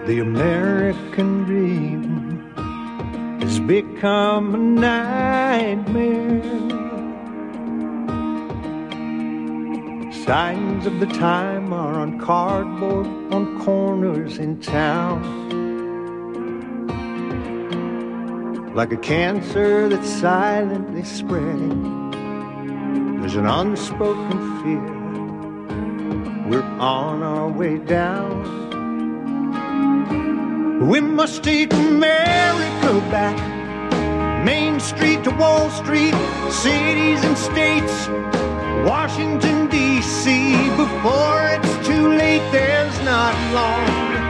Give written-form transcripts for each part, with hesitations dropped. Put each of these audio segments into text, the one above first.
The American dream has become a nightmare. Signs of the time are on cardboard on corners in town. Like a cancer that's silently spreading, there's an unspoken fear. We're on our way down. We must take America back. Main Street to Wall Street, cities and states, Washington, D.C. Before it's too late, there's not long.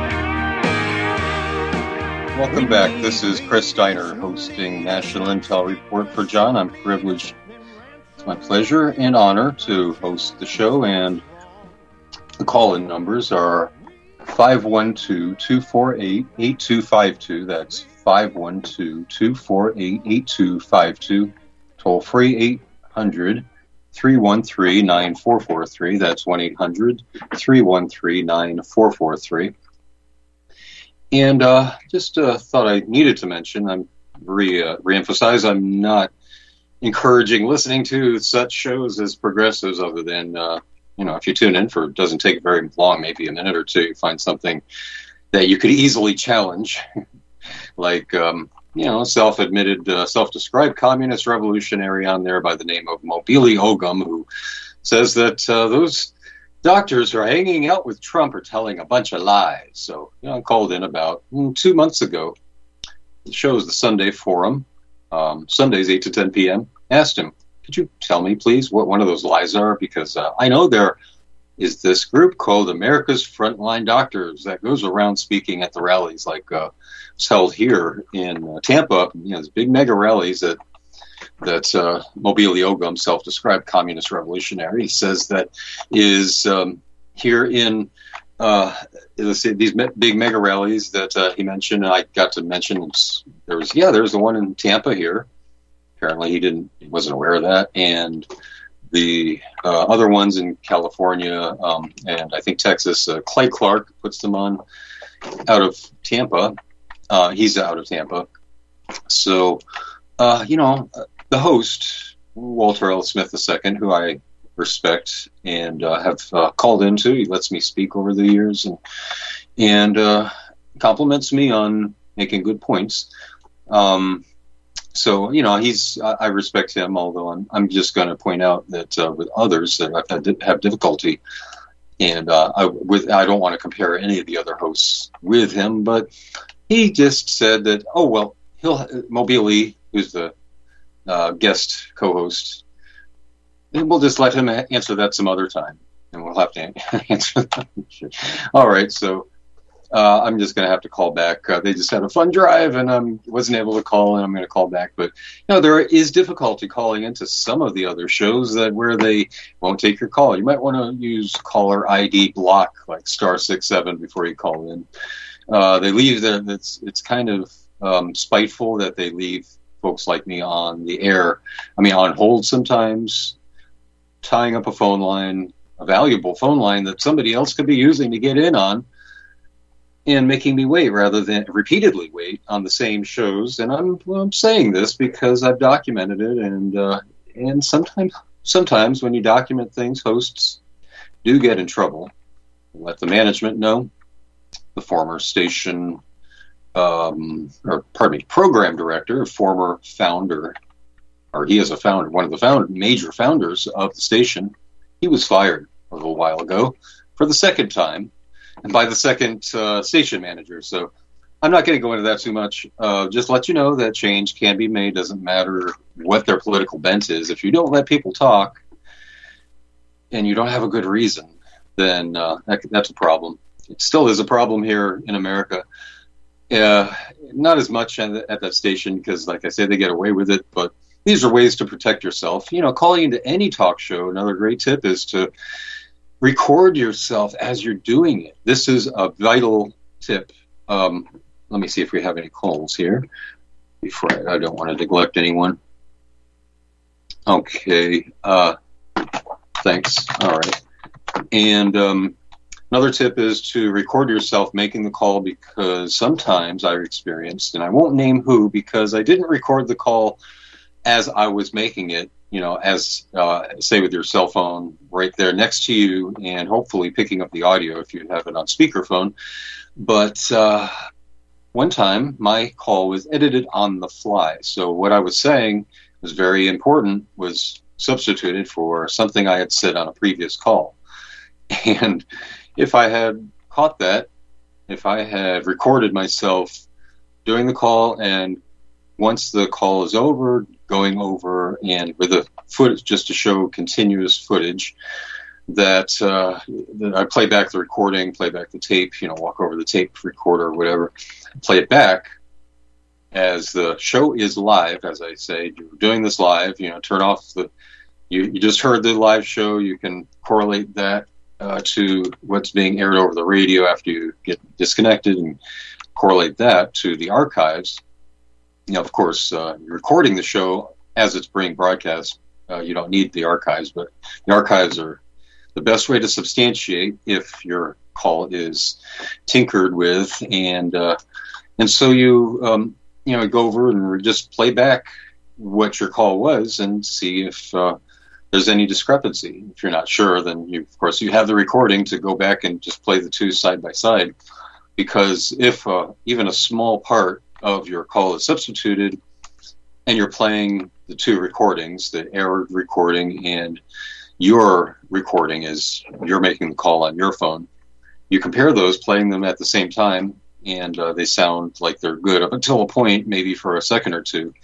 Welcome back. This is Chris Steiner hosting National Intel Report for John. I'm privileged. It's my pleasure and honor to host the show, and the call-in numbers are 512-248-8252. That's 512-248-8252. Toll free 800-313-9443. That's 1-800-313-9443. And just thought I needed to mention, I'm reemphasize, I'm not encouraging listening to such shows as progressives, other than if you tune in for, it doesn't take very long, maybe a minute or two, you find something that you could easily challenge, like, self-admitted, self-described communist revolutionary on there by the name of Mobili Ogum, who says that those doctors who are hanging out with Trump are telling a bunch of lies. So, I called in about 2 months ago. The show is the Sunday Forum, Sundays 8 to 10 p.m. Asked him, could you tell me, please, what one of those lies are? Because I know there is this group called America's Frontline Doctors that goes around speaking at the rallies, like it's held here in Tampa. There's big mega rallies that Mobili Ogum, self-described communist revolutionary, he says that is here in these big mega rallies that he mentioned. I got to mention there's the one in Tampa here. Apparently he wasn't aware of that. And the other ones in California and I think Texas, Clay Clark puts them on out of Tampa. He's out of Tampa. So, the host, Walter L. Smith II, who I respect and have called into, he lets me speak over the years and compliments me on making good points. So, I respect him, although I'm just going to point out that with others that I've had have difficulty, and I don't want to compare any of the other hosts with him, but he just said that, Mobili, who's the guest co-host, and we'll just let him answer that some other time, and we'll have to answer that. All right, so I'm just going to have to call back. They just had a fun drive, and I wasn't able to call, and I'm going to call back. But there is difficulty calling into some of the other shows where they won't take your call. You might want to use caller ID block, like *67 before you call in. They leave it's kind of spiteful that they leave folks like me on the air. On hold sometimes, tying up a phone line, a valuable phone line that somebody else could be using to get in on, and making me wait rather than repeatedly wait on the same shows. And I'm saying this because I've documented it, and sometimes when you document things, hosts do get in trouble. Let the management know. The former station, program director, former founder, or he is a founder, one of the major founders of the station, he was fired a little while ago for the second time, and by the second station manager. So I'm not going to go into that too much. Just let you know that change can be made. Doesn't matter what their political bent is. If you don't let people talk and you don't have a good reason, then that's a problem. It still is a problem here in America. Not as much at that station because, like I say, they get away with it. But these are ways to protect yourself. Calling into any talk show, another great tip is to record yourself as you're doing it. This is a vital tip. Let me see if we have any calls here before I don't want to neglect anyone. Okay. Thanks. All right. And Another tip is to record yourself making the call, because sometimes I've experienced, and I won't name who because I didn't record the call as I was making it, as say with your cell phone right there next to you, and hopefully picking up the audio if you have it on speakerphone. But one time my call was edited on the fly. So what I was saying was very important, was substituted for something I had said on a previous call. And if I had caught that, if I had recorded myself doing the call, and once the call is over, going over and with the footage, just to show continuous footage, that I play back the recording, play back the tape, walk over the tape recorder or whatever, play it back as the show is live. As I say, you're doing this live, turn off you just heard the live show. You can correlate that to what's being aired over the radio after you get disconnected, and correlate that to the archives. Of course, you're recording the show as it's being broadcast. You don't need the archives, but the archives are the best way to substantiate if your call is tinkered with, and so you go over and just play back what your call was and see if there's any discrepancy. If you're not sure, then you have the recording to go back and just play the two side by side, because if even a small part of your call is substituted and you're playing the two recordings, the aired recording and your recording is you're making the call on your phone, you compare those, playing them at the same time, and they sound like they're good up until a point, maybe for a second or two.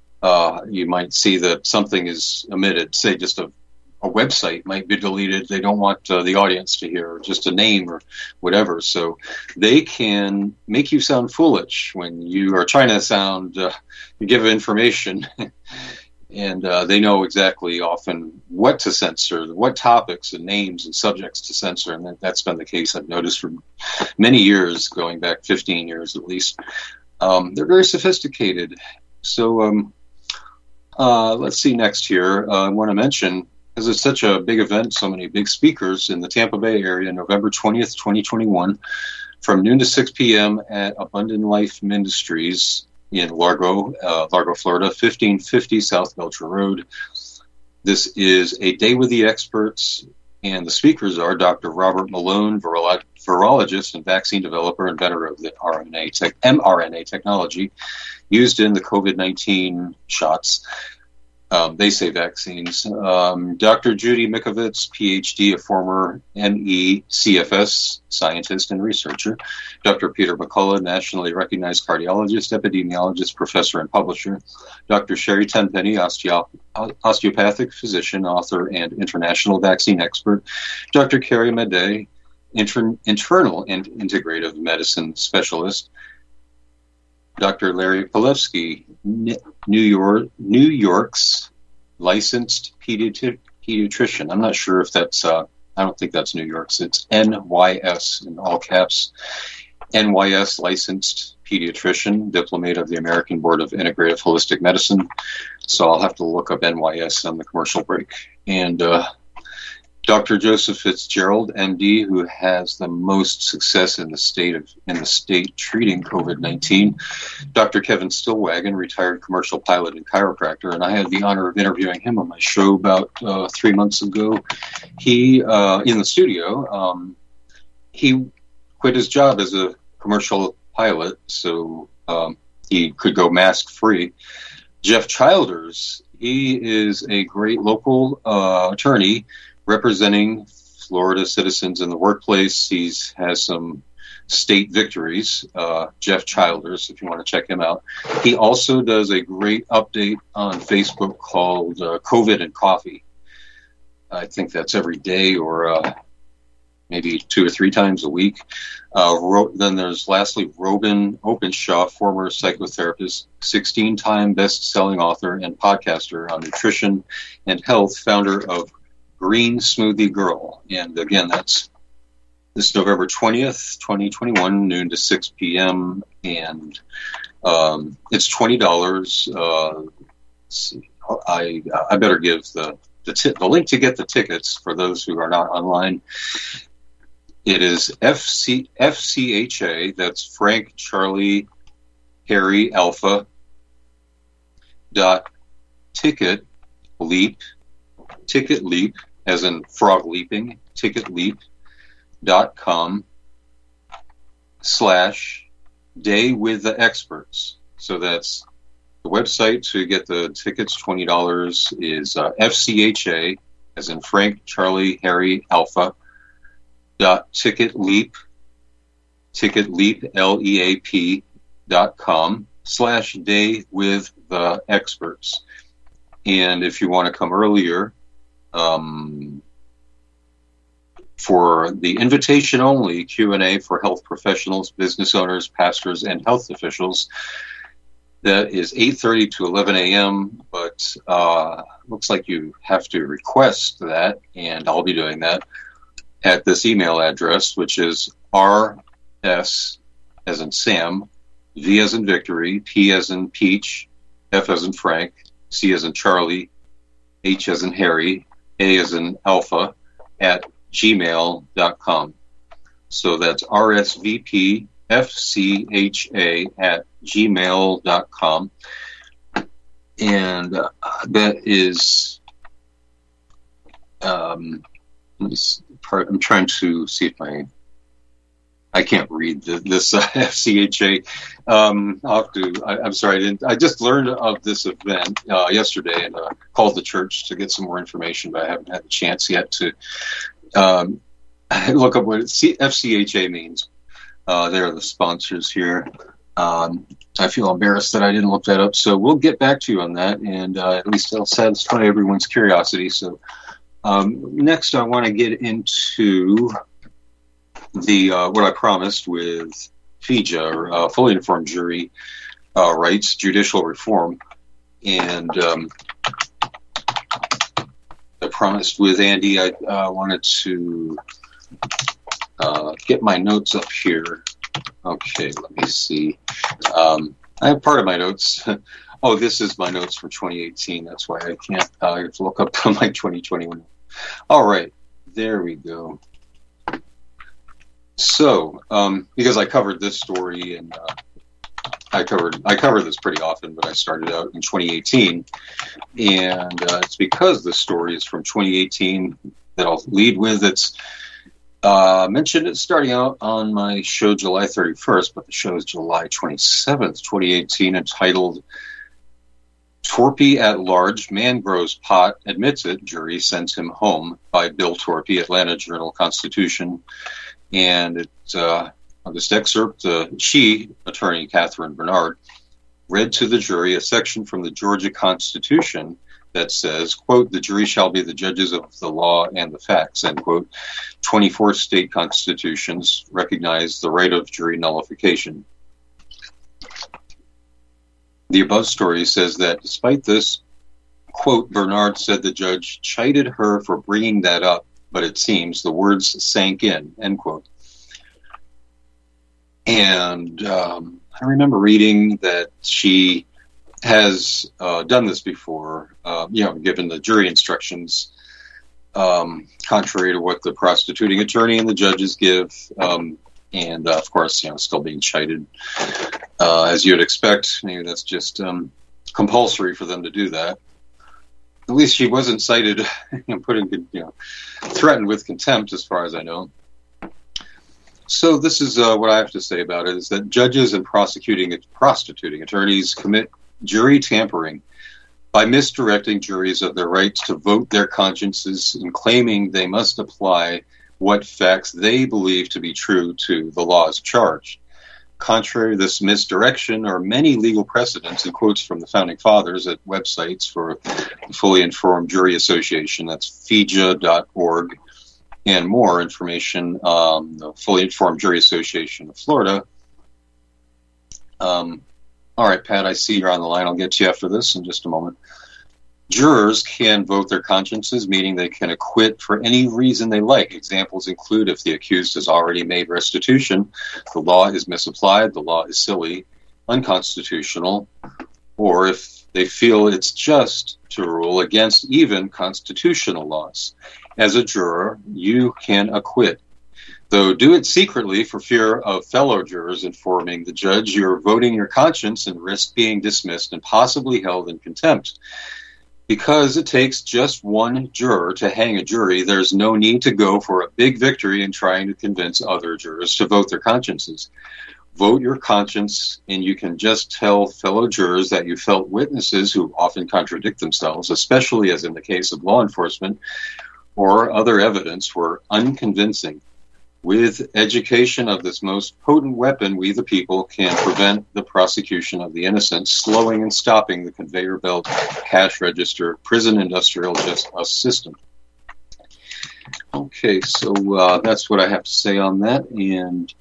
You might see that something is omitted, say just a website might be deleted. They don't want the audience to hear, or just a name or whatever. So they can make you sound foolish when you are trying to sound, you give information, and they know exactly often what to censor, what topics and names and subjects to censor. And that's been the case, I've noticed, for many years, going back 15 years at least. They're very sophisticated. So let's see next here. I want to mention, because it's such a big event, so many big speakers in the Tampa Bay area, November 20th, 2021, from noon to 6 p.m. at Abundant Life Ministries in Largo, Florida, 1550 South Belcher Road. This is a day with the experts, and the speakers are Dr. Robert Malone, virologist and vaccine developer, inventor of the mRNA technology used in the COVID-19 shots. They say vaccines. Dr. Judy Mikovits, PhD, a former NECFS scientist and researcher. Dr. Peter McCullough, nationally recognized cardiologist, epidemiologist, professor, and publisher. Dr. Sherry Tenpenny, osteopathic physician, author, and international vaccine expert. Dr. Carrie Madej, internal and integrative medicine specialist. Dr. Larry Pilevsky, New York's licensed pediatrician. I'm not sure if that's, I don't think that's New York's. It's NYS in all caps. NYS licensed pediatrician, diplomate of the American Board of Integrative Holistic Medicine. So I'll have to look up NYS on the commercial break. And Dr. Joseph Fitzgerald, MD, who has the most success in the state treating COVID-19. Dr. Kevin Stillwagon, retired commercial pilot and chiropractor, and I had the honor of interviewing him on my show about 3 months ago. He, in the studio, he quit his job as a commercial pilot, so he could go mask-free. Jeff Childers, he is a great local attorney representing Florida citizens in the workplace. He has some state victories, Jeff Childers, if you want to check him out. He also does a great update on Facebook called COVID and Coffee. I think that's every day, or maybe 2 or 3 times a week. Then there's lastly Robin Openshaw, former psychotherapist, 16-time best-selling author and podcaster on nutrition and health, founder of Green Smoothie Girl. And again, that's this November 20th, 2021, noon to 6 p.m. And it's $20. I better give the link to get the tickets for those who are not online. It is FCHA, that's Frank Charlie Harry Alpha, ticket leap, as in frog leaping, ticketleap.com /day with the experts. So that's the website to get the tickets. $20 is FCHA, as in Frank Charlie Harry Alpha, ticketleap, LEAP.com /day with the experts. And if you want to come earlier, for the invitation only Q&A for health professionals, business owners, pastors, and health officials, that is 8:30 to 11 a.m., but looks like you have to request that, and I'll be doing that at this email address, which is RS as in Sam, V as in Victory, P as in Peach, F as in Frank, C as in Charlie, H as in Harry, A as in Alpha, at gmail.com. So that's RSVPFCHA at gmail.com. And that is, I'm trying to see if I can't read this FCHA. I'm sorry, I just learned of this event yesterday and called the church to get some more information, but I haven't had the chance yet to look up what FCHA means. They're the sponsors here. I feel embarrassed that I didn't look that up, so we'll get back to you on that, and at least it'll satisfy everyone's curiosity. So next I want to get into the what I promised with FIJA, or Fully Informed Jury Rights, Judicial Reform. And I promised with Andy I wanted to get my notes up here. Okay, let me see. I have part of my notes. Oh, this is my notes for 2018. That's why I can't I have to look up my 2021. All right, there we go. So, because I covered this story, and I cover this pretty often, but I started out in 2018, and it's because this story is from 2018 that I'll lead with. It's mentioned it starting out on my show July 31st, but the show is July 27th, 2018, entitled "Torpy at Large, Man Grows Pot, Admits It, Jury Sends Him Home" by Bill Torpy, Atlanta Journal-Constitution. And it's on this excerpt, attorney Catherine Bernard, read to the jury a section from the Georgia Constitution that says, quote, "The jury shall be the judges of the law and the facts," end quote. 24 state constitutions recognize the right of jury nullification. The above story says that despite this, quote, Bernard said the judge chided her for bringing that up, but it seems the words sank in, end quote. And I remember reading that she has done this before, given the jury instructions, contrary to what the prosecuting attorney and the judges give, and of course, still being chided, as you'd expect. Maybe that's just compulsory for them to do that. At least she wasn't cited and threatened with contempt, as far as I know. So this is what I have to say about it, is that judges and prosecuting attorneys commit jury tampering by misdirecting juries of their rights to vote their consciences and claiming they must apply what facts they believe to be true to the laws charged. Contrary to this misdirection are many legal precedents and quotes from the Founding Fathers at websites for the Fully Informed Jury Association. That's FIJA.org, and more information on the Fully Informed Jury Association of Florida. All right, Pat, I see you're on the line. I'll get to you after this in just a moment. Jurors can vote their consciences, meaning they can acquit for any reason they like. Examples include if the accused has already made restitution, the law is misapplied, the law is silly, unconstitutional, or if they feel it's just to rule against even constitutional laws. As a juror, you can acquit. Though do it secretly for fear of fellow jurors informing the judge you're voting your conscience and risk being dismissed and possibly held in contempt. Because it takes just one juror to hang a jury, there's no need to go for a big victory in trying to convince other jurors to vote their consciences. Vote your conscience, and you can just tell fellow jurors that you felt witnesses who often contradict themselves, especially as in the case of law enforcement, or other evidence were unconvincing. With education of this most potent weapon, we the people can prevent the prosecution of the innocent, slowing and stopping the conveyor belt, cash register, prison industrial justice system. Okay, so that's what I have to say on that. And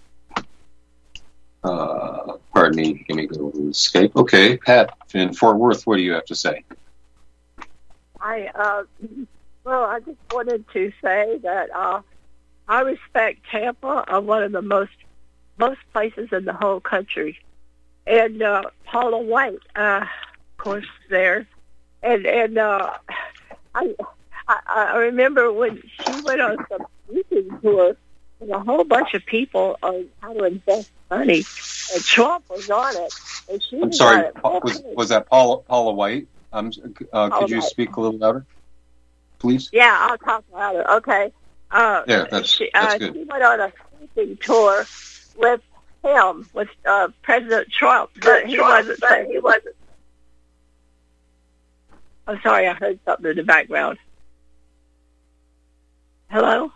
pardon me, let me go over to Skype. Okay, Pat in Fort Worth, what do you have to say? I just wanted to say that I respect Tampa, one of the most places in the whole country, and Paula White, of course, there, and I remember when she went on some speaking tour, and a whole bunch of people on how to invest money, and Trump was on it, and she I'm sorry, on it. was that Paula White? Could you speak a little louder, please? Yeah, I'll talk louder. Okay. That's good. She went on a speaking tour with him, with President Trump, but he wasn't. I'm sorry, I heard something in the background. Hello?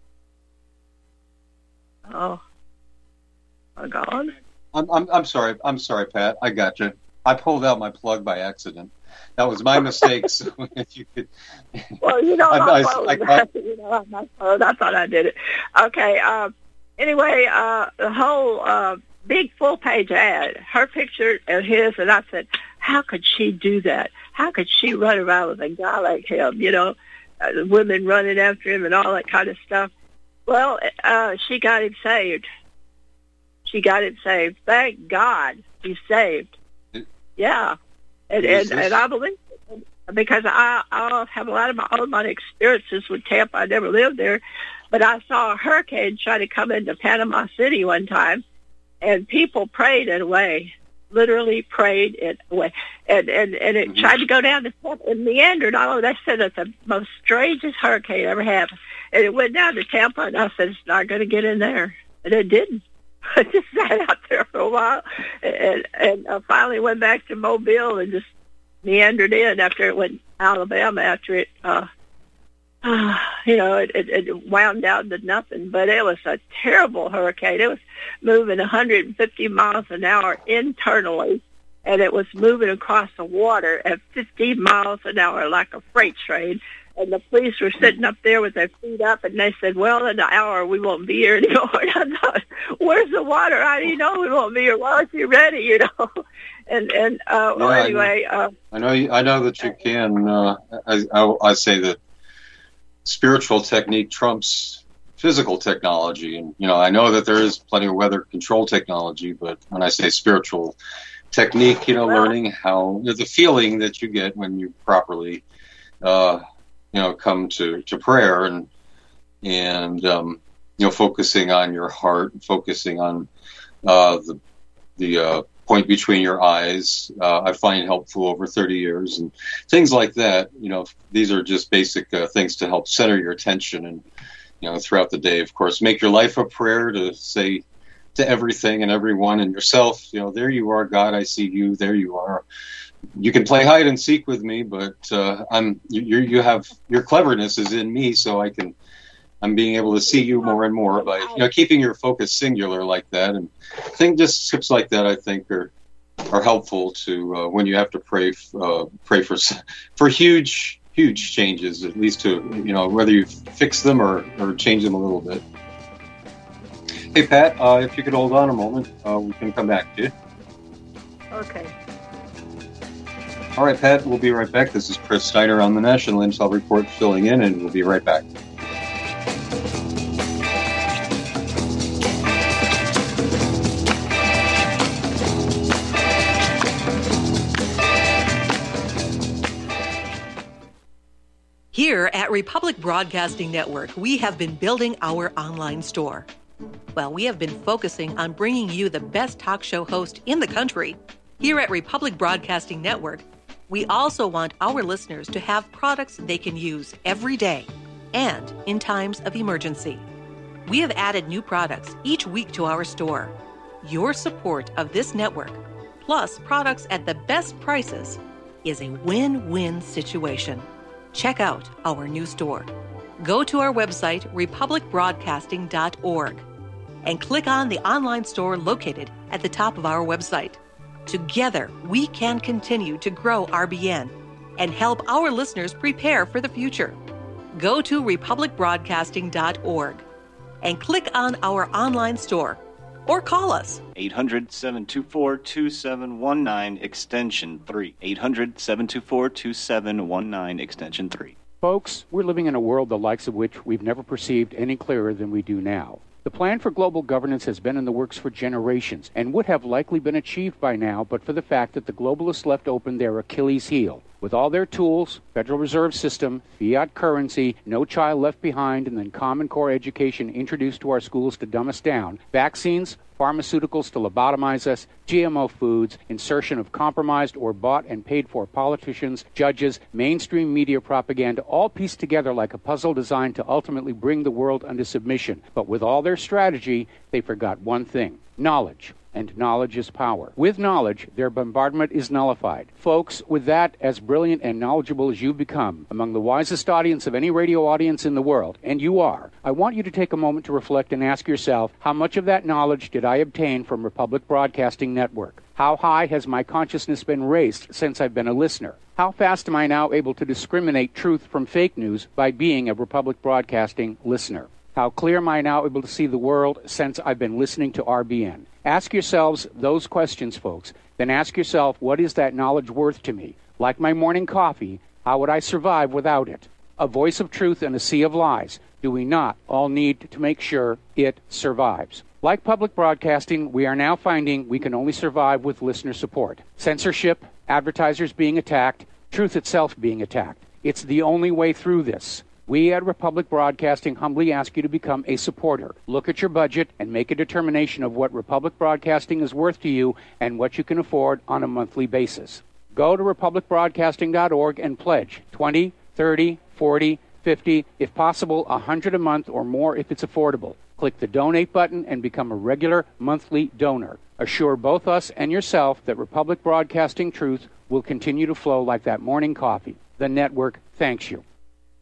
Oh, I'm gone. I'm sorry, Pat. I got you. I pulled out my plug by accident. That was my mistake. So if you could. Well, my phone. I thought I did it. Okay. Anyway, the whole big full-page ad, her picture and his, and I said, how could she do that? How could she run around with a guy like him? Women running after him and all that kind of stuff. Well, she got him saved. Thank God he's saved. Yeah. And I believe it, because I have a lot of my own experiences with Tampa. I never lived there, but I saw a hurricane try to come into Panama City one time, and people prayed it away, literally prayed it away, and it tried to go down to Tampa and meandered. They said it's the most strangest hurricane ever happened, and it went down to Tampa, and I said it's not going to get in there, and it didn't. I just sat out there for a while, and finally went back to Mobile and just meandered in after it went Alabama. After it, it wound down to nothing. But it was a terrible hurricane. It was moving 150 miles an hour internally, and it was moving across the water at 50 miles an hour like a freight train. And the police were sitting up there with their feet up, and they said, well, in an hour we won't be here anymore. And I thought, where's the water? How do you know we won't be here? Well, aren't you ready, Anyway. I know that you can. I say that spiritual technique trumps physical technology. And, I know that there is plenty of weather control technology, but when I say spiritual technique, learning how, the feeling that you get when you properly come to prayer and focusing on your heart, focusing on the point between your eyes, I find helpful over 30 years and things like that. These are just basic things to help center your attention and, throughout the day, of course, make your life a prayer to say to everything and everyone and yourself, there you are, God, I see you, there you are. You can play hide and seek with me, but you have your cleverness is in me, so I'm being able to see you more and more by keeping your focus singular like that, and just tips like that I think are helpful to when you have to pray for huge changes, at least to whether you fix them or change them a little bit. Hey Pat, if you could hold on a moment, we can come back to you. Okay. All right, Pat, we'll be right back. This is Chris Steiner on the National Intel Report filling in, and we'll be right back. Here at Republic Broadcasting Network, we have been building our online store. While we have been focusing on bringing you the best talk show host in the country, here at Republic Broadcasting Network, we also want our listeners to have products they can use every day and in times of emergency. We have added new products each week to our store. Your support of this network, plus products at the best prices, is a win-win situation. Check out our new store. Go to our website, republicbroadcasting.org, and click on the online store located at the top of our website. Together, we can continue to grow RBN and help our listeners prepare for the future. Go to republicbroadcasting.org and click on our online store or call us. 800-724-2719, extension 3. 800-724-2719, extension 3. Folks, we're living in a world the likes of which we've never perceived any clearer than we do now. The plan for global governance has been in the works for generations and would have likely been achieved by now but for the fact that the globalists left open their Achilles heel. With all their tools, Federal Reserve System, fiat currency, no child left behind, and then Common Core education introduced to our schools to dumb us down, vaccines, pharmaceuticals to lobotomize us, GMO foods, insertion of compromised or bought and paid for politicians, judges, mainstream media propaganda, all pieced together like a puzzle designed to ultimately bring the world under submission. But with all their strategy, they forgot one thing: knowledge. And knowledge is power. With knowledge, their bombardment is nullified. Folks, with that, as brilliant and knowledgeable as you've become, among the wisest audience of any radio audience in the world, and you are, I want you to take a moment to reflect and ask yourself, how much of that knowledge did I obtain from Republic Broadcasting Network? How high has my consciousness been raised since I've been a listener? How fast am I now able to discriminate truth from fake news by being a Republic Broadcasting listener? How clear am I now able to see the world since I've been listening to RBN? Ask yourselves those questions, folks. Then ask yourself, what is that knowledge worth to me? Like my morning coffee, how would I survive without it? A voice of truth in a sea of lies. Do we not all need to make sure it survives? Like public broadcasting, we are now finding we can only survive with listener support. Censorship, advertisers being attacked, truth itself being attacked. It's the only way through this. We at Republic Broadcasting humbly ask you to become a supporter. Look at your budget and make a determination of what Republic Broadcasting is worth to you and what you can afford on a monthly basis. Go to republicbroadcasting.org and pledge $20, $30, $40, $50, if possible, $100 a month or more if it's affordable. Click the donate button and become a regular monthly donor. Assure both us and yourself that Republic Broadcasting truth will continue to flow like that morning coffee. The network thanks you.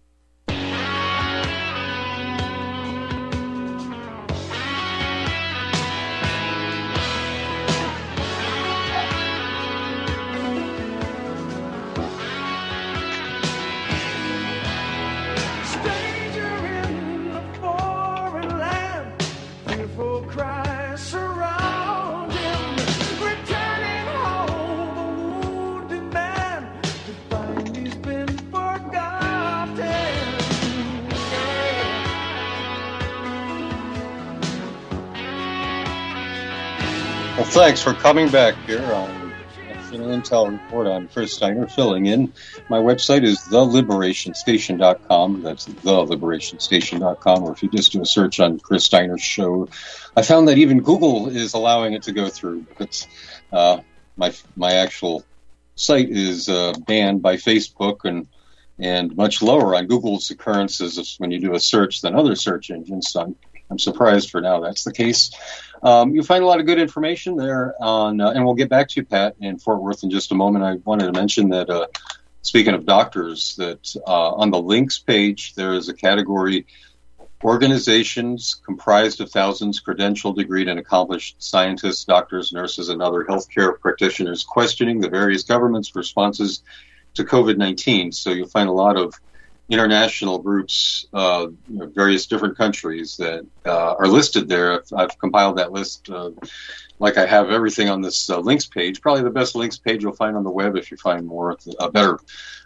Well, thanks for coming back here on National Intel Report. I'm Chris Steiner, filling in. My website is theliberationStation.com. That's theliberationStation.com. Or if you just do a search on Chris Steiner's show, I found that even Google is allowing it to go through. It's my actual site is banned by Facebook and much lower on Google's occurrences when you do a search than other search engines. So I'm surprised for now that's the case. You'll find a lot of good information there on, and we'll get back to you, Pat, in Fort Worth in just a moment. I wanted to mention that, speaking of doctors, that on the links page, there is a category, organizations comprised of thousands credentialed, degreed, and accomplished scientists, doctors, nurses, and other healthcare practitioners questioning the various governments' responses to COVID-19. So you'll find a lot of international groups, various different countries that are listed there. I've compiled that list like I have everything on this links page. Probably the best links page you'll find on the web if you find more, a better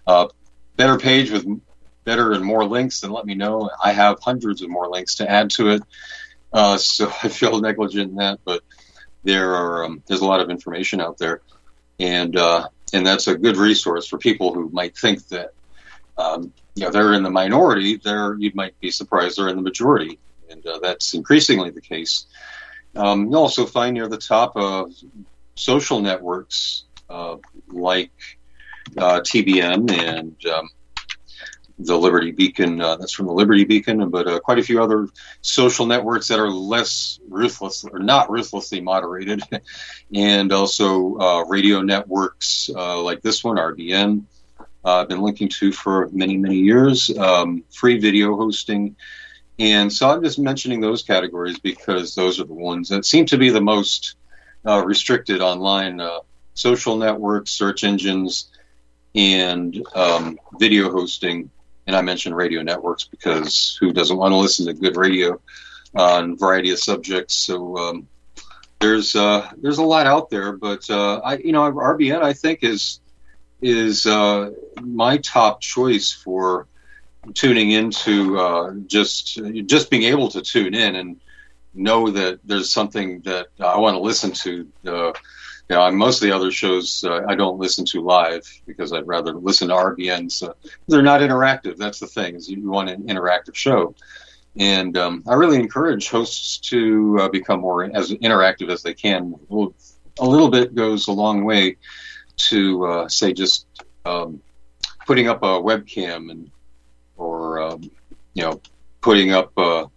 page with better and more links, then let me know. I have hundreds of more links to add to it, so I feel negligent in that, but there's a lot of information out there, and that's a good resource for people who might think that they're in the minority. You might be surprised they're in the majority, and that's increasingly the case. You'll also find near the top of social networks like TBN and the Liberty Beacon, that's from the Liberty Beacon, but quite a few other social networks that are less ruthless or not ruthlessly moderated, and also radio networks like this one, RBN. I've been linking to for many, many years, free video hosting. And so I'm just mentioning those categories because those are the ones that seem to be the most restricted online, social networks, search engines, and video hosting. And I mentioned radio networks because who doesn't want to listen to good radio on a variety of subjects? So there's a lot out there, but RBN I think is my top choice for tuning into just being able to tune in and know that there's something that I want to listen to. Most of the other shows I don't listen to live because I'd rather listen to RBNs. They're not interactive. That's the thing, is you want an interactive show. And I really encourage hosts to become more as interactive as they can. A little bit goes a long way to, say, just putting up a webcam or putting up,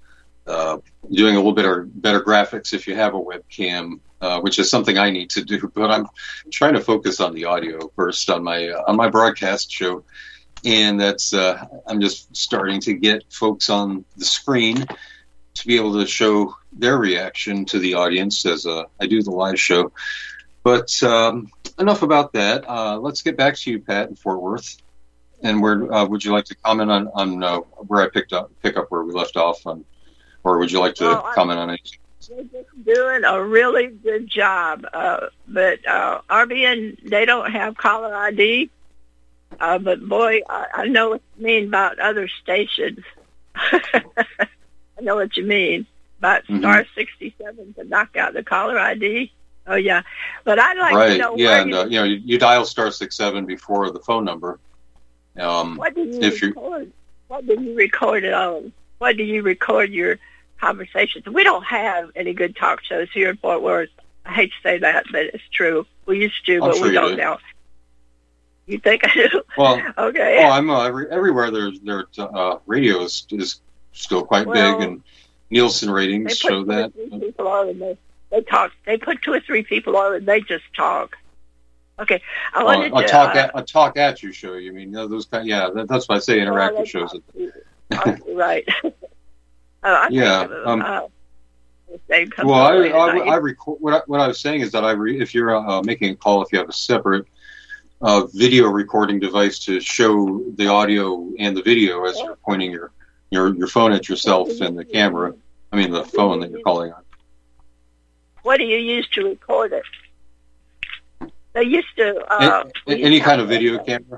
doing a little bit better graphics if you have a webcam, which is something I need to do. But I'm trying to focus on the audio first on my broadcast show, and that's I'm just starting to get folks on the screen to be able to show their reaction to the audience as I do the live show. But enough about that. Let's get back to you, Pat, in Fort Worth. And where would you like to comment on where I pick up where we left off on, or would you like to comment on anything? They're just doing a really good job, but RBN, they don't have caller ID. But boy, I know what you mean about other stations. I know what you mean about star 67 to knock out the caller ID. Oh yeah, but I'd like to know. Yeah, and you dial star 67 before the phone number. What do you record? What do you record it on? What do you record your conversations? We don't have any good talk shows here in Fort Worth. I hate to say that, but it's true. We used to, but we don't now. You think I do? Well, okay. Well, I'm everywhere. Their radio is still quite big, and Nielsen ratings show that. People on and they talk. They put 2 or 3 people on, and they just talk. Okay, I wanted to a talk at you show. You mean those kind? Yeah, that's why I say interactive shows. Right. I record. What I was saying is that if you're making a call, if you have a separate video recording device to show the audio and the video as you're pointing your phone at yourself and the camera. I mean the phone that you're calling on. What do you use to record it? They used to any kind of video camera.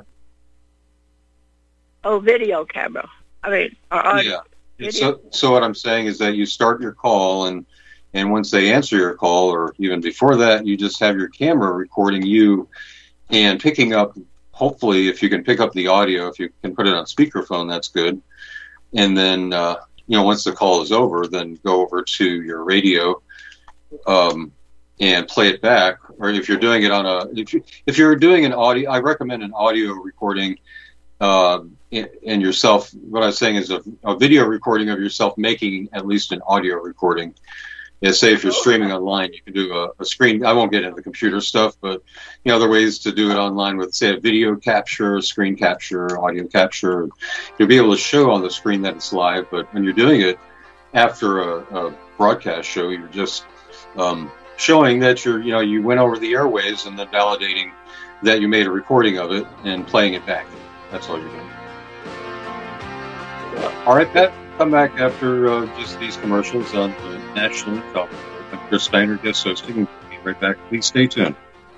Oh, video camera. I mean, audio. Yeah. So what I'm saying is that you start your call, and once they answer your call, or even before that, you just have your camera recording you and picking up. Hopefully, if you can pick up the audio, if you can put it on speakerphone, that's good. And then once the call is over, then go over to your radio. And play it back, or if you're doing it if you're doing an audio, I recommend an audio recording, and yourself. What I was saying is a video recording of yourself making at least an audio recording. Yeah, say if you're streaming online, you can do a screen. I won't get into the computer stuff, but other ways to do it online with, say, a video capture, screen capture, audio capture. You'll be able to show on the screen that it's live, but when you're doing it after a broadcast show, you're just showing that you went over the airwaves and then validating that you made a recording of it and playing it back. That's all you're doing. All right, Pat, come back after just these commercials on the National Talk. I'm Chris Steiner, guest hosting. We'll be right back. Please stay tuned.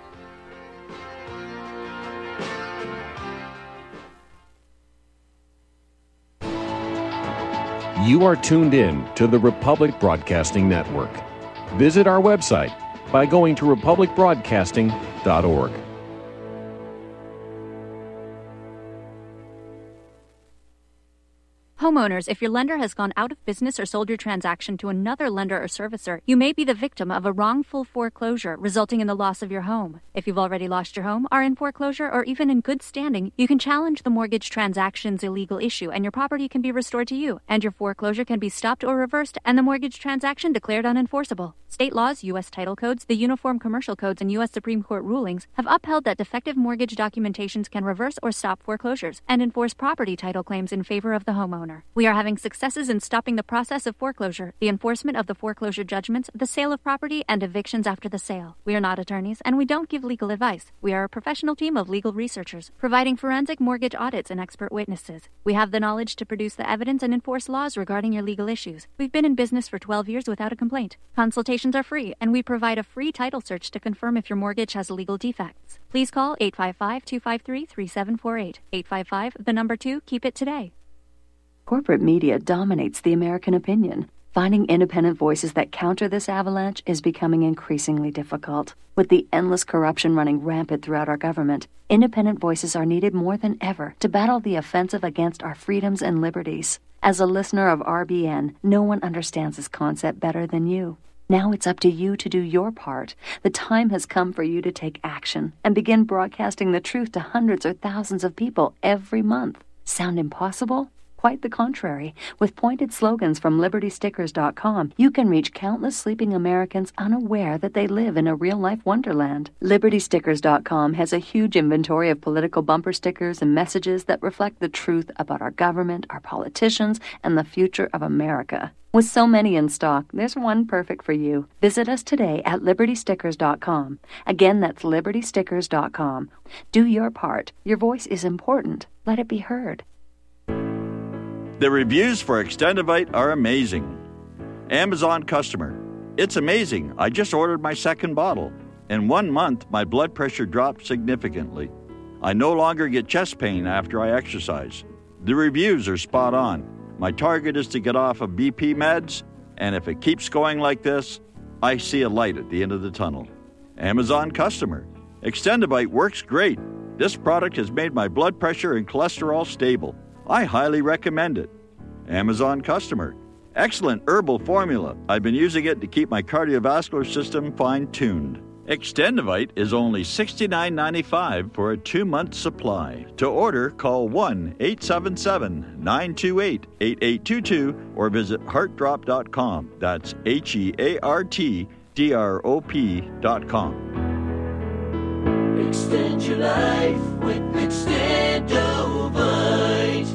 You are tuned in to the Republic Broadcasting Network. Visit our website by going to republicbroadcasting.org. Homeowners, if your lender has gone out of business or sold your transaction to another lender or servicer, you may be the victim of a wrongful foreclosure, resulting in the loss of your home. If you've already lost your home, are in foreclosure, or even in good standing, you can challenge the mortgage transaction's illegal issue, and your property can be restored to you, and your foreclosure can be stopped or reversed, and the mortgage transaction declared unenforceable. State laws, U.S. title codes, the Uniform Commercial Codes, and U.S. Supreme Court rulings have upheld that defective mortgage documentations can reverse or stop foreclosures and enforce property title claims in favor of the homeowner. We are having successes in stopping the process of foreclosure, the enforcement of the foreclosure judgments, the sale of property, and evictions after the sale. We are not attorneys, and we don't give legal advice. We are a professional team of legal researchers, providing forensic mortgage audits and expert witnesses. We have the knowledge to produce the evidence and enforce laws regarding your legal issues. We've been in business for 12 years without a complaint. Consultations are free, and we provide a free title search to confirm if your mortgage has legal defects. Please call 855-253-3748. 855, 2, keep it today. Corporate media dominates the American opinion. Finding independent voices that counter this avalanche is becoming increasingly difficult. With the endless corruption running rampant throughout our government, independent voices are needed more than ever to battle the offensive against our freedoms and liberties. As a listener of RBN, no one understands this concept better than you. Now it's up to you to do your part. The time has come for you to take action and begin broadcasting the truth to hundreds or thousands of people every month. Sound impossible? Quite the contrary. With pointed slogans from LibertyStickers.com, you can reach countless sleeping Americans unaware that they live in a real-life wonderland. LibertyStickers.com has a huge inventory of political bumper stickers and messages that reflect the truth about our government, our politicians, and the future of America. With so many in stock, there's one perfect for you. Visit us today at LibertyStickers.com. Again, that's LibertyStickers.com. Do your part. Your voice is important. Let it be heard. The reviews for Extendivite are amazing. Amazon customer. It's amazing. I just ordered my second bottle. In 1 month, my blood pressure dropped significantly. I no longer get chest pain after I exercise. The reviews are spot on. My target is to get off of BP meds, and if it keeps going like this, I see a light at the end of the tunnel. Amazon customer. Extendivite works great. This product has made my blood pressure and cholesterol stable. I highly recommend it. Amazon customer. Excellent herbal formula. I've been using it to keep my cardiovascular system fine-tuned. Extendivite is only $69.95 for a 2-month supply. To order, call 1-877-928-8822 or visit heartdrop.com. That's HEARTDROP.com. Extend your life with Extendovite.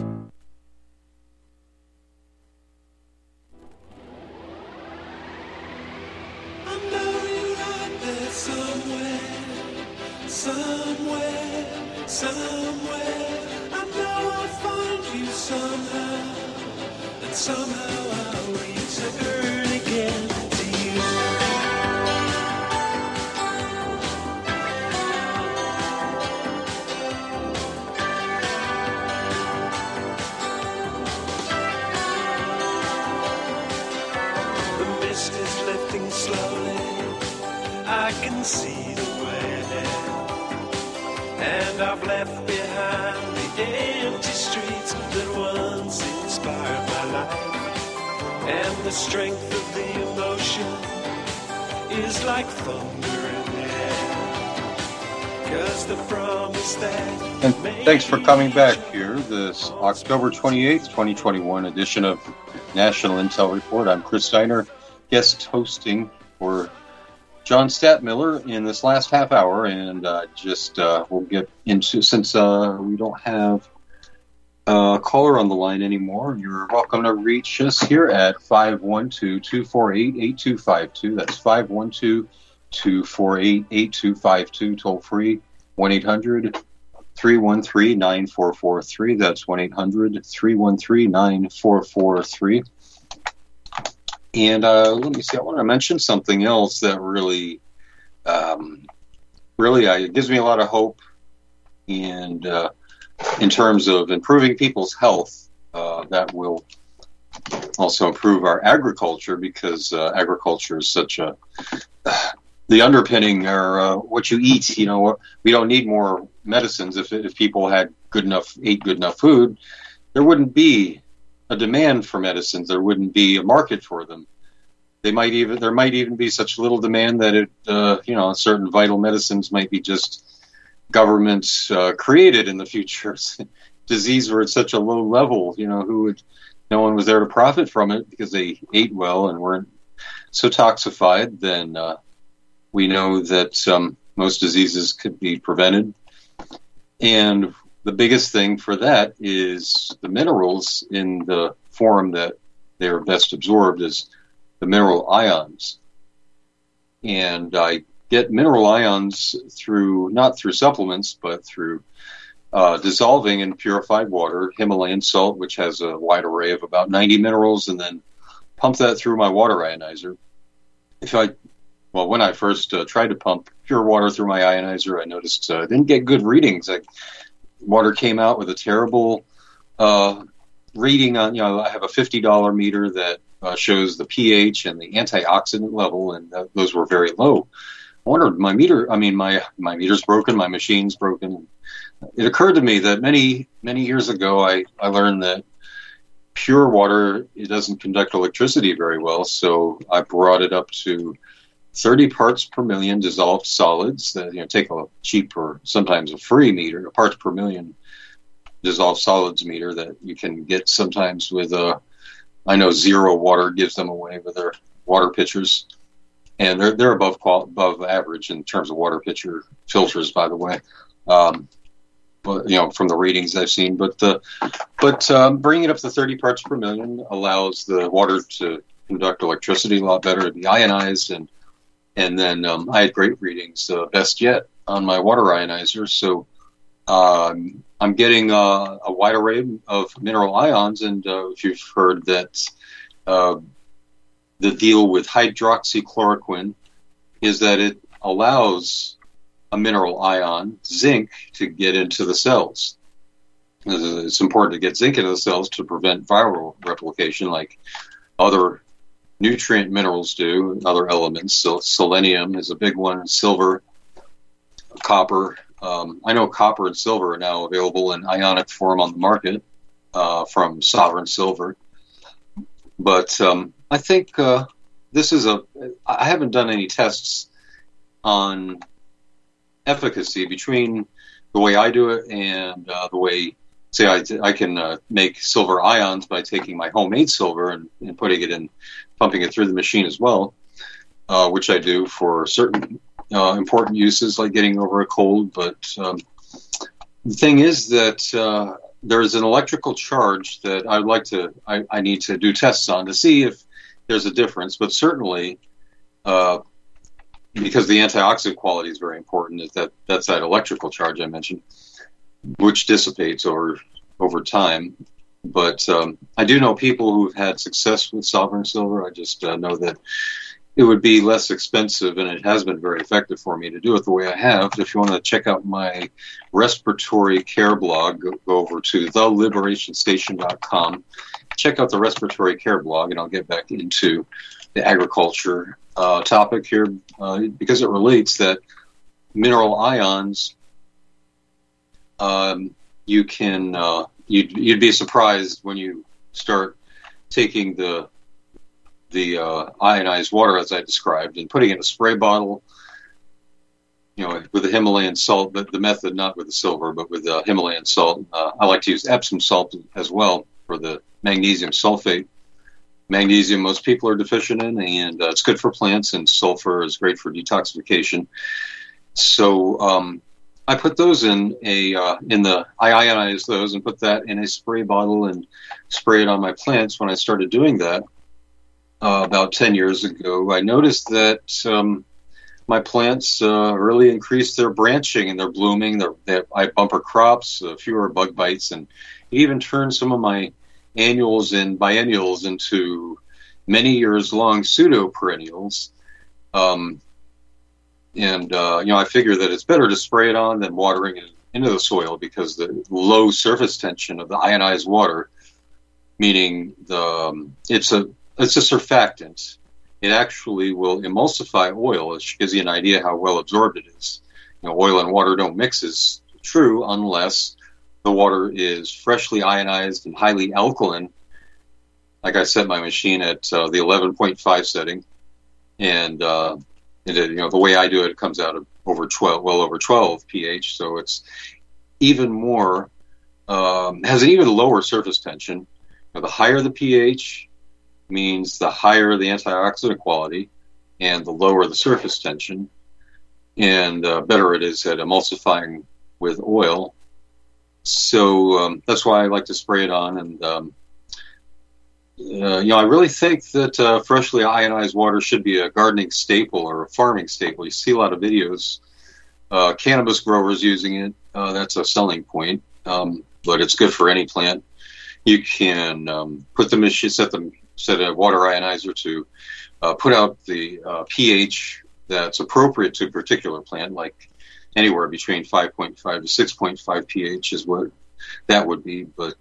Somewhere, I know I'll find you somehow, and somehow I'll return again to you. The mist is lifting slowly, I can see the way ahead. And I've left behind the empty streets that once inspired my life. And the strength of the emotion is like thunder in the air. 'Cause the promise that... And thanks for coming back here, this October 28th, 2021 edition of National Intel Report. I'm Chris Steiner, guest hosting for John Stadtmiller in this last half hour, and we'll get into, since we don't have a caller on the line anymore, you're welcome to reach us here at 512-248-8252. That's 512-248-8252, toll free, 1-800-313-9443. That's 1-800-313-9443. And let me see, I want to mention something else that really it gives me a lot of hope, and in terms of improving people's health, that will also improve our agriculture, because agriculture is such a the underpinning, or what you eat. You know, we don't need more medicines. If people ate good enough food, there wouldn't be a demand for medicines, there wouldn't be a market for them. There might even be such little demand that certain vital medicines might be just government created in the future. Disease were at such a low level, no one was there to profit from it because they ate well and weren't so toxified. Then we know that most diseases could be prevented. And the biggest thing for that is the minerals in the form that they are best absorbed is the mineral ions. And I get mineral ions not through supplements, but through dissolving in purified water, Himalayan salt, which has a wide array of about 90 minerals, and then pump that through my water ionizer. When I first tried to pump pure water through my ionizer, I noticed I didn't get good readings. Water came out with a terrible reading on, I have a $50 meter that shows the pH and the antioxidant level, and those were very low. I wondered, my meter's broken, my machine's broken. It occurred to me that many, many years ago, I learned that pure water, it doesn't conduct electricity very well, so I brought it up to 30 parts per million dissolved solids. That take a cheap or sometimes a free meter, a parts per million dissolved solids meter that you can get sometimes with I know Zero Water gives them away with their water pitchers, and they're above average in terms of water pitcher filters, by the way. But from the readings I've seen, but bringing it up to 30 parts per million allows the water to conduct electricity a lot better, to be ionized, and then I had great readings, best yet, on my water ionizer. So I'm getting a wide array of mineral ions, and if you've heard that the deal with hydroxychloroquine is that it allows a mineral ion, zinc, to get into the cells. It's important to get zinc into the cells to prevent viral replication like other nutrient minerals do, other elements. So selenium is a big one, silver, copper. I know copper and silver are now available in ionic form on the market from Sovereign Silver. But I think I haven't done any tests on efficacy between the way I do it and the way, say, I can make silver ions by taking my homemade silver and putting it in, pumping it through the machine as well, which I do for certain important uses like getting over a cold. But the thing is that there is an electrical charge that I need to do tests on to see if there's a difference. But certainly, because the antioxidant quality is very important, is that's that electrical charge I mentioned, which dissipates over time. But I do know people who've had success with Sovereign Silver. I just know that it would be less expensive, and it has been very effective for me to do it the way I have. If you want to check out my respiratory care blog, go over to theliberationStation.com. Check out the respiratory care blog, and I'll get back into the agriculture topic here because it relates that mineral ions. You can you'd be surprised when you start taking the ionized water, as I described, and putting it in a spray bottle, with the Himalayan salt, but the method not with the silver, but with the Himalayan salt. I like to use Epsom salt as well for the magnesium sulfate. Magnesium most people are deficient in, and it's good for plants, and sulfur is great for detoxification. So I put those I ionize those and put that in a spray bottle and spray it on my plants. When I started doing that, about 10 years ago, I noticed that my plants really increased their branching and their blooming. I have bumper crops, fewer bug bites, and it even turned some of my annuals and biennials into many years long pseudo perennials. I figure that it's better to spray it on than watering it into the soil because the low surface tension of the ionized water, meaning it's a surfactant. It actually will emulsify oil, which gives you an idea how well absorbed it is. Oil and water don't mix is true unless the water is freshly ionized and highly alkaline, like I set my machine at the 11.5 setting, and the way I do it, it comes out of over 12 pH. So it's even more, has an even lower surface tension. The higher the pH means the higher the antioxidant quality, and the lower the surface tension, and better it is at emulsifying with oil. So that's why I like to spray it on. And I really think that freshly ionized water should be a gardening staple or a farming staple. You see a lot of videos, cannabis growers using it. That's a selling point, but it's good for any plant. You can put the machine, set a water ionizer to put out the pH that's appropriate to a particular plant, like anywhere between 5.5 to 6.5 pH is what that would be. But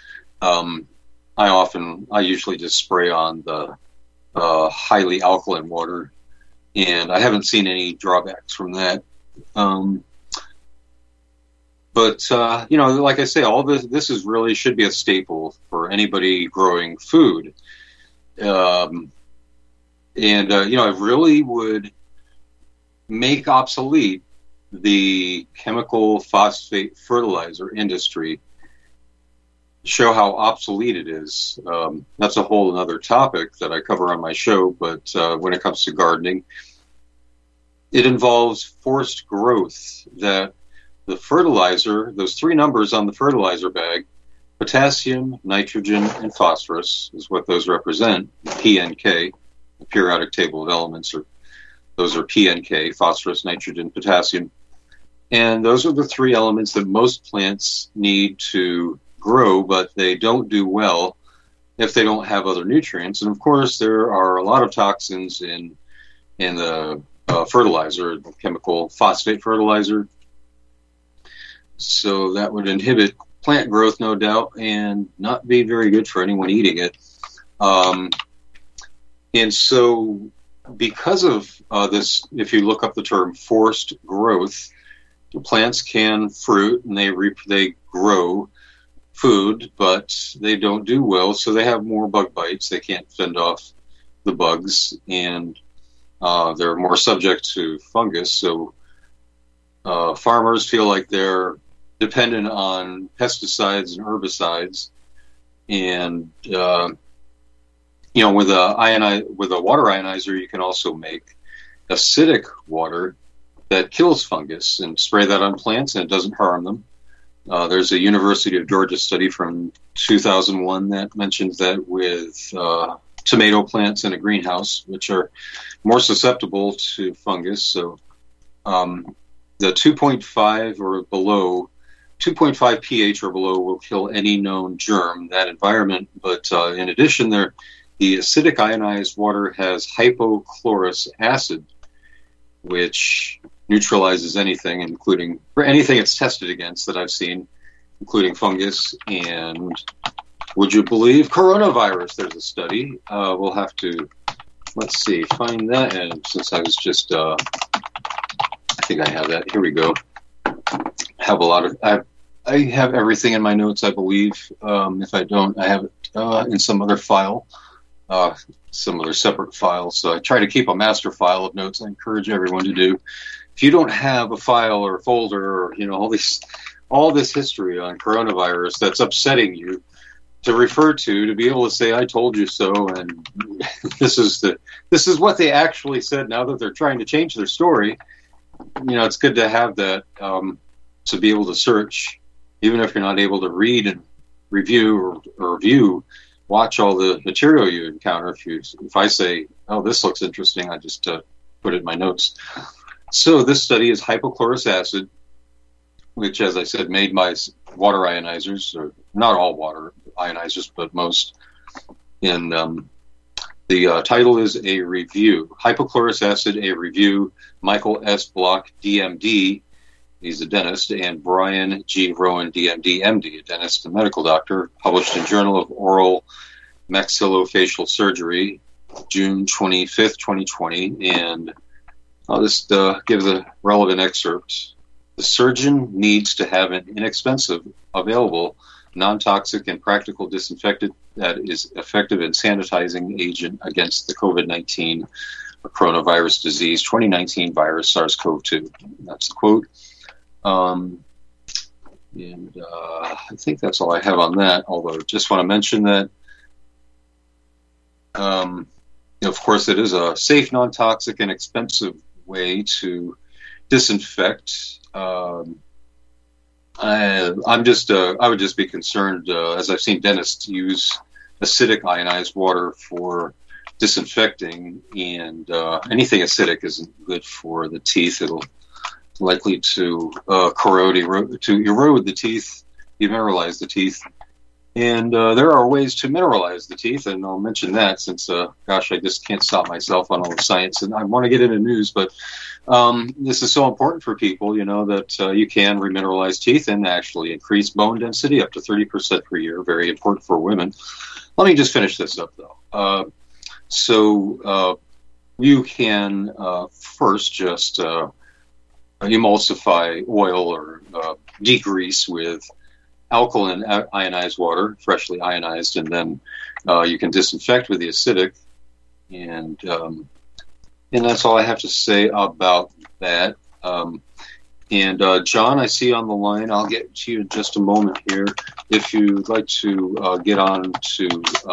I usually just spray on the highly alkaline water, and I haven't seen any drawbacks from that. But like I say, all this is really should be a staple for anybody growing food. I really would make obsolete the chemical phosphate fertilizer industry. Show how obsolete it is. That's a whole other topic that I cover on my show, but when it comes to gardening, it involves forced growth. That the fertilizer, those three numbers on the fertilizer bag, potassium, nitrogen, and phosphorus is what those represent, P and K, the periodic table of elements, those are P and K, phosphorus, nitrogen, potassium. And those are the three elements that most plants need to grow, but they don't do well if they don't have other nutrients. And of course, there are a lot of toxins in the fertilizer, the chemical phosphate fertilizer. So that would inhibit plant growth, no doubt, and not be very good for anyone eating it. And so because of this, if you look up the term forced growth, the plants can fruit and they grow food, but they don't do well, so they have more bug bites. They can't fend off the bugs, and they're more subject to fungus. So farmers feel like they're dependent on pesticides and herbicides, and with a water ionizer, you can also make acidic water that kills fungus and spray that on plants, and it doesn't harm them. There's a University of Georgia study from 2001 that mentions that with tomato plants in a greenhouse, which are more susceptible to fungus. So the 2.5 or below, 2.5 pH or below will kill any known germ in that environment. But in addition, the acidic ionized water has hypochlorous acid, which neutralizes anything, including anything it's tested against that I've seen, including fungus. And would you believe coronavirus? There's a study. We'll have to, find that. And since I was just, I think I have that. Here we go. I have everything in my notes, I believe. If I don't, I have it in some other file, some other separate file. So I try to keep a master file of notes. I encourage everyone to do. If you don't have a file or a folder or, all this history on coronavirus that's upsetting you to refer to be able to say, I told you so. And this is what they actually said. Now that they're trying to change their story, it's good to have that, to be able to search, even if you're not able to read and review or view, watch all the material you encounter. If I say, oh, this looks interesting, I just put it in my notes. So this study is hypochlorous acid, which, as I said, made by water ionizers, or not all water ionizers, but most. And the title is A Review. Hypochlorous Acid, A Review, Michael S. Block, DMD, he's a dentist, and Brian G. Rowan, DMD, MD, a dentist and medical doctor, published in Journal of Oral Maxillofacial Surgery, June 25th, 2020. And I'll just give the relevant excerpt. The surgeon needs to have an inexpensive, available, non-toxic and practical disinfectant that is effective in sanitizing agent against the COVID-19 coronavirus disease, 2019 virus SARS-CoV-2. That's the quote. I think that's all I have on that, although I just want to mention that, of course, it is a safe, non-toxic, and expensive way to disinfect. I would just be concerned, as I've seen dentists use acidic ionized water for disinfecting, and anything acidic isn't good for the teeth. It'll likely to erode the teeth, demineralize the teeth. And there are ways to mineralize the teeth, and I'll mention that since, I just can't stop myself on all the science, and I want to get into news, but this is so important for people, that you can remineralize teeth and actually increase bone density up to 30% per year. Very important for women. Let me just finish this up, though. So you can first just emulsify oil or degrease with alkaline ionized water, freshly ionized, and then you can disinfect with the acidic. And that's all I have to say about that. John, I see you on the line. I'll get to you in just a moment here. If you'd like to get on to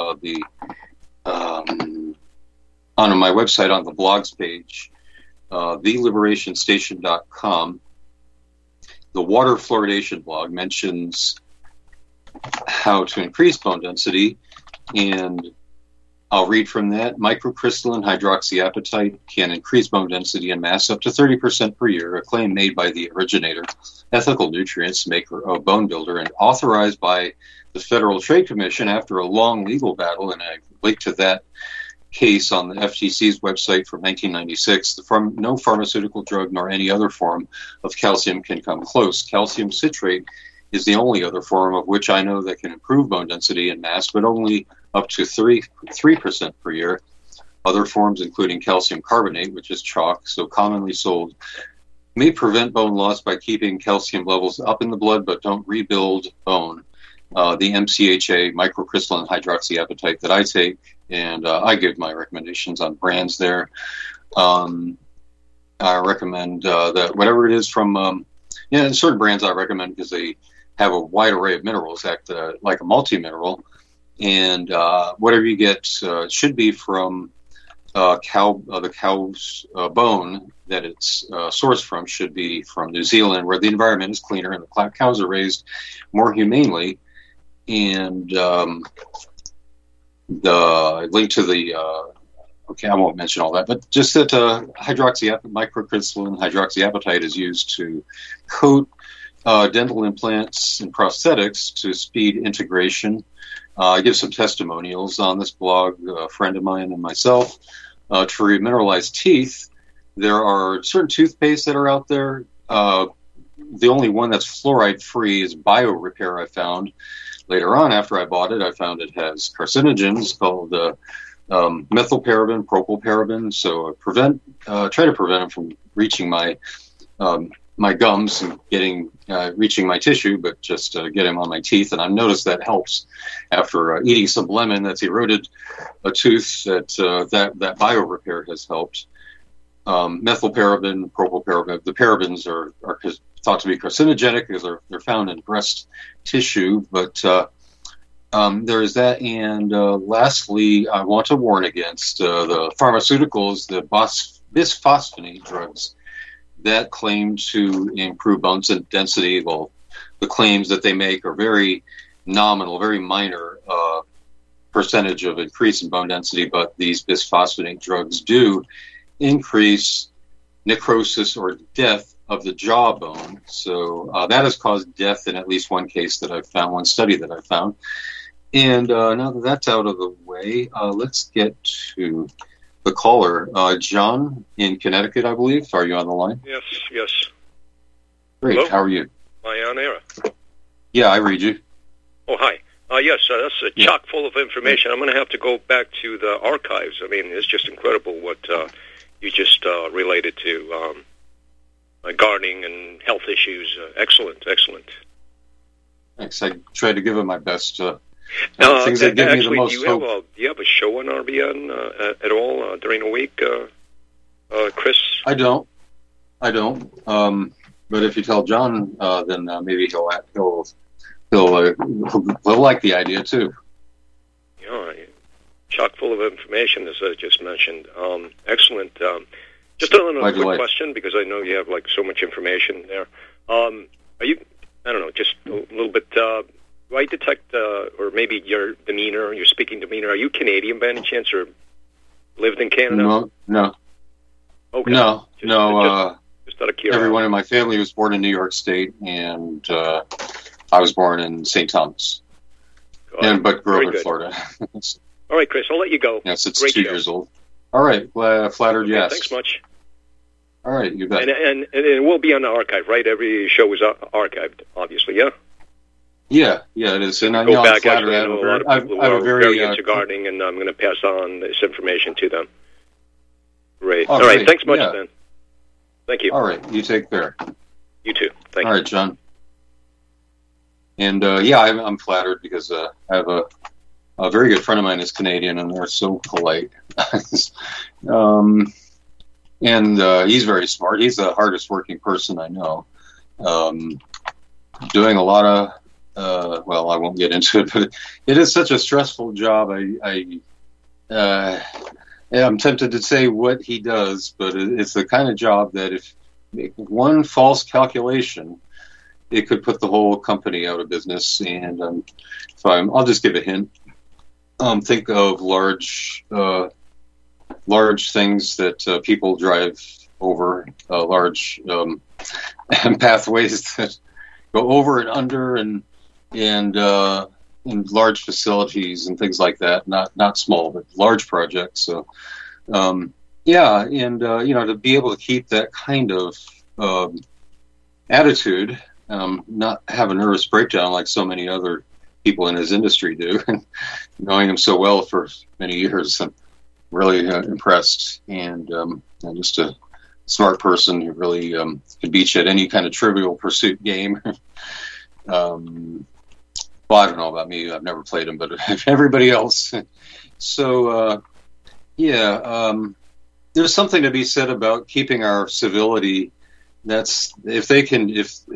on my website on the blogs page, theliberationstation.com, the water fluoridation blog mentions how to increase bone density, and I'll read from that. Microcrystalline hydroxyapatite can increase bone density and mass up to 30% per year, a claim made by the originator, Ethical Nutrients, maker of Bone Builder, and authorized by the Federal Trade Commission after a long legal battle, and I link to that case on the FTC's website from 1996. No pharmaceutical drug nor any other form of calcium can come close. Calcium citrate is the only other form of which I know that can improve bone density and mass, but only up to 3% per year. Other forms, including calcium carbonate, which is chalk, so commonly sold, may prevent bone loss by keeping calcium levels up in the blood, but don't rebuild bone. The MCHA, microcrystalline hydroxyapatite, that I take, and I give my recommendations on brands there. I recommend that whatever it is from, certain brands I recommend because they have a wide array of minerals, act like a multi-mineral, and whatever you get should be from the cow's bone that it's sourced from, should be from New Zealand, where the environment is cleaner and the cows are raised more humanely. And the link to the I won't mention all that, but just that microcrystalline hydroxyapatite is used to coat dental implants and prosthetics to speed integration. I give some testimonials on this blog, a friend of mine and myself, to remineralize teeth. There are certain toothpastes that are out there. The only one that's fluoride-free is BioRepair, I found. Later on, after I bought it, I found it has carcinogens called methylparaben, propylparaben. So I try to prevent them from reaching my gums and reaching my tissue, but just get them on my teeth. And I've noticed that helps after eating some lemon that's eroded a tooth. That BioRepair has helped. Methylparaben, propylparaben. The parabens are thought to be carcinogenic because they're found in breast tissue, but there is that. And lastly, I want to warn against the pharmaceuticals, the bisphosphonate drugs that claim to improve bone density. Well, the claims that they make are very nominal, very minor percentage of increase in bone density, but these bisphosphonate drugs do increase necrosis or death of the jawbone. So that has caused death in at least one case that I've found, one study that I found. And now that that's out of the way, let's get to the caller. John in Connecticut, I believe. Are you on the line? Yes. Great. Hello? How are you? Am I on air? Yeah, I read you. Oh, hi. Yes, that's chock full of information. I'm going to have to go back to the archives. I mean, it's just incredible what you just related to gardening and health issues. Excellent. Thanks. I try to give it my best. Things that give me the most hope. Do you have a show on RBN at all during the week, Chris? I don't. But if you tell John, then maybe he'll like the idea too. Yeah, chock full of information, as I just mentioned. Excellent. Just another quick question, because I know you have like so much information there. Are you? I don't know, just a little bit. Do I detect, or maybe your demeanor, your speaking demeanor? Are you Canadian by any chance, or lived in Canada? No. Okay. No. Just out of curiosity. Everyone in my family was born in New York State, and I was born in St. Thomas, but grew up in Florida. All right, Chris, I'll let you go. Yes, it's 2 years old. All right, flattered, okay, yes. Thanks much. All right, you bet. And it will be on the archive, right? Every show is archived, obviously, yeah? Yeah, it is. And go back. Actually, I know a lot of people who are very into gardening, and I'm going to pass on this information to them. Great. All right, thanks much, Ben. Thank you. All right, you take care. You too. Thank you. All right, John. And I'm flattered because I have a very good friend of mine is Canadian, and they're so polite. And he's very smart. He's the hardest working person I know. Doing a lot of, I won't get into it, but it is such a stressful job. I'm tempted to say what he does, but it's the kind of job that if one false calculation, it could put the whole company out of business. And so I'll just give a hint. Think of large things that people drive over, large pathways that go over and under, and in large facilities and things like that. Not small, but large projects. So, to be able to keep that kind of attitude, not have a nervous breakdown like so many other people in his industry do, knowing him so well for many years, I'm really impressed. And just a smart person who really can beat you at any kind of Trivial Pursuit game. I don't know about me. I've never played him, but everybody else. So, there's something to be said about keeping our civility. That's if they can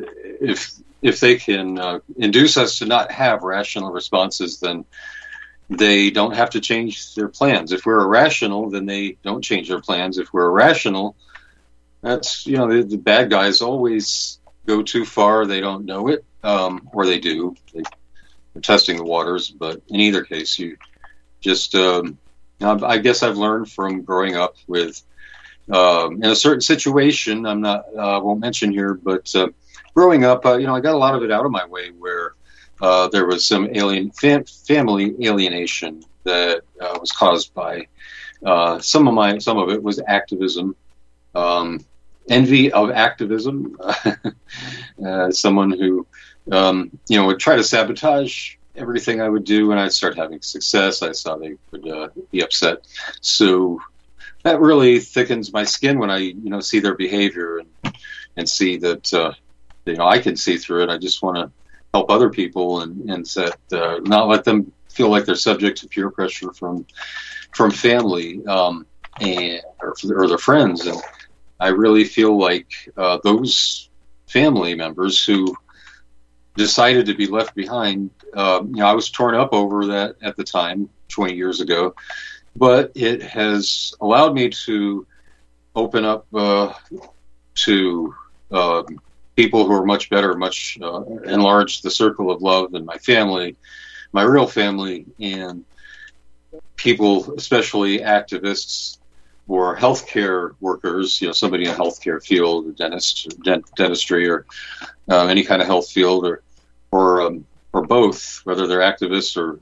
induce us to not have rational responses, then they don't have to change their plans. If we're irrational, then they don't change their plans. If we're irrational, that's, the bad guys always go too far. They don't know it, or they do. They're testing the waters, but in either case, you just, I guess I've learned from growing up with, in a certain situation, I won't mention here, but growing up, I got a lot of it out of my way where there was some family alienation that was caused by some of it was activism, envy of activism, someone who would try to sabotage everything I would do when I'd start having success. I saw they would be upset. So that really thickens my skin when I, see their behavior and see that, I can see through it. I just want to help other people and not let them feel like they're subject to peer pressure from family or their friends. And I really feel like those family members who decided to be left behind, I was torn up over that at the time, 20 years ago, but it has allowed me to open up to people who are much better, enlarge the circle of love in my family, my real family, and people, especially activists or healthcare workers, somebody in a healthcare field, dentistry, or any kind of health field, or both, whether they're activists or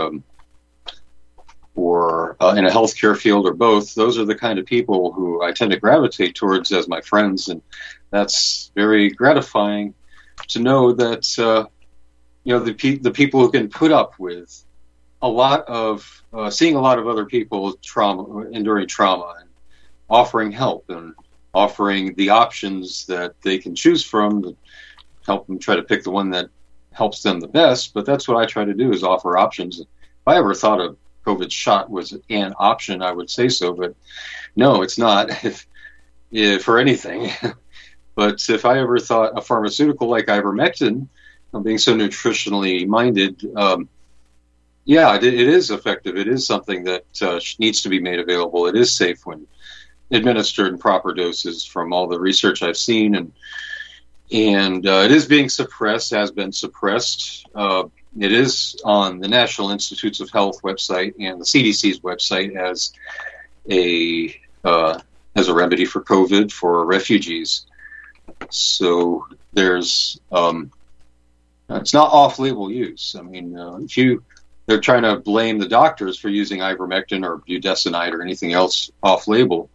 in a healthcare field or both. Those are the kind of people who I tend to gravitate towards as my friends, and that's very gratifying to know that the people who can put up with a lot of seeing a lot of other people enduring trauma, and offering help and offering the options that they can choose from to help them try to pick the one that helps them the best, but that's what I try to do, is offer options. If I ever thought a COVID shot was an option, I would say so, but no, it's not if for anything. But if I ever thought a pharmaceutical like ivermectin, being so nutritionally minded, it is effective. It is something that needs to be made available. It is safe when administered in proper doses from all the research I've seen, and it is being suppressed, has been suppressed. It is on the National Institutes of Health website and the CDC's website as a remedy for COVID for refugees. So there's it's not off-label use. I mean, they're trying to blame the doctors for using ivermectin or budesonide or anything else off-label.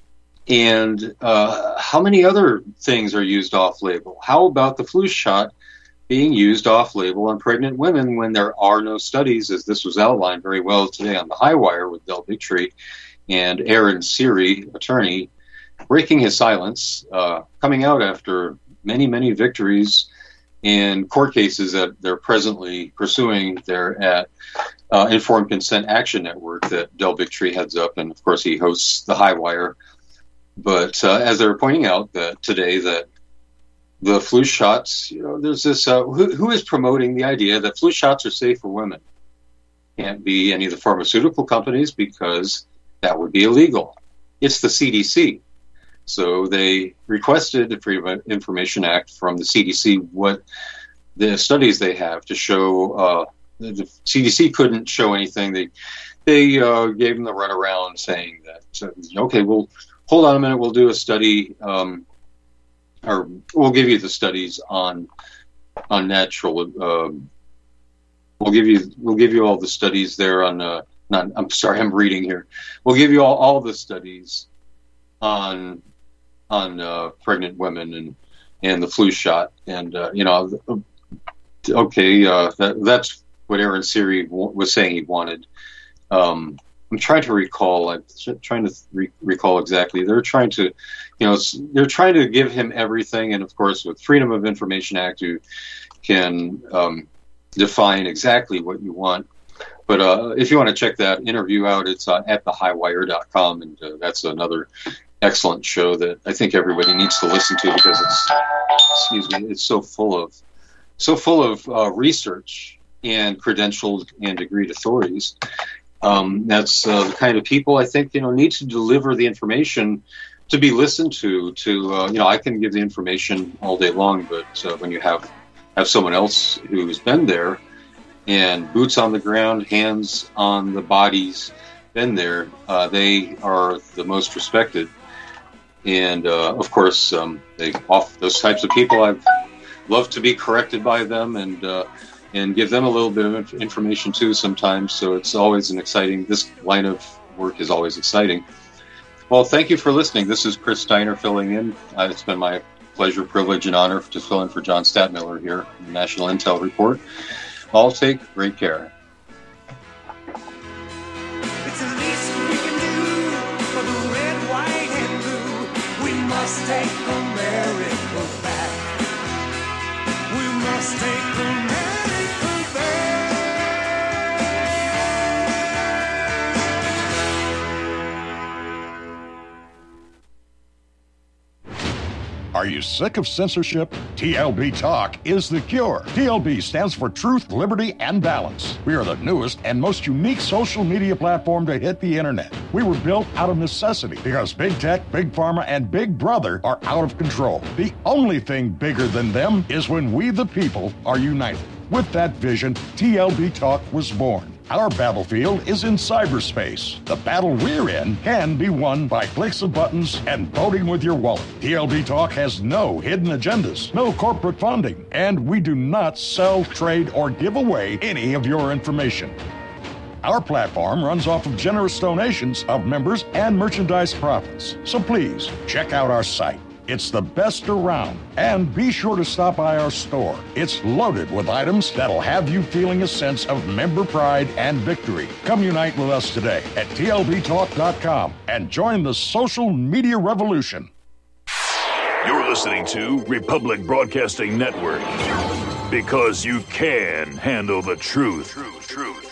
And how many other things are used off-label? How about the flu shot being used off-label on pregnant women when there are no studies, as this was outlined very well today on the High Wire with Del Bigtree and Aaron Siri, attorney, breaking his silence, coming out after many, many victories in court cases that they're presently pursuing there at Informed Consent Action Network that Del Bigtree heads up, and of course he hosts the High Wire. But as they were pointing out that today that the flu shots, there's this, who is promoting the idea that flu shots are safe for women? Can't be any of the pharmaceutical companies because that would be illegal. It's the CDC. So they requested the Freedom of Information Act from the CDC, what the studies they have to show. The CDC couldn't show anything. They gave them the runaround saying that, okay, we'll hold on a minute, we'll do a study, or we'll give you the studies on natural. We'll give you all the studies there on. I'm sorry, I'm reading here. We'll give you all the studies on pregnant women and the flu shot, and that's what Aaron Siri was saying he wanted. I'm trying to recall. Recall exactly. They're trying to, they're trying to give him everything, and of course, with Freedom of Information Act, you can define exactly what you want. But if you want to check that interview out, it's at thehighwire.com, and that's another excellent show that I think everybody needs to listen to because it's so full of research and credentialed and degreed authorities. That's the kind of people I think need to deliver the information to be listened to. I can give the information all day long, but when you have someone else who's been there and boots on the ground, hands on the bodies, been there, they are the most respected. And of course, those types of people, I've loved to be corrected by them and give them a little bit of information too sometimes. So it's always this line of work is always exciting. Well, thank you for listening. This is Chris Steiner filling in. It's been my pleasure, privilege, and honor to fill in for John Stadtmiller here in the National Intel Report. All take great care. It's the least we can do for the red, white, and blue. We must take America back. We must take America back. Are you sick of censorship? TLB Talk is the cure. TLB stands for Truth, Liberty, and Balance. We are the newest and most unique social media platform to hit the internet. We were built out of necessity because big tech, big pharma, and big brother are out of control. The only thing bigger than them is when we the people are united. With that vision, TLB Talk was born. Our battlefield is in cyberspace. The battle we're in can be won by clicks of buttons and voting with your wallet. TLB Talk has no hidden agendas, no corporate funding, and we do not sell, trade, or give away any of your information. Our platform runs off of generous donations of members and merchandise profits. So please, check out our site. It's the best around. And be sure to stop by our store. It's loaded with items that'll have you feeling a sense of member pride and victory. Come unite with us today at tlbtalk.com and join the social media revolution. You're listening to Republic Broadcasting Network. Because you can handle the truth.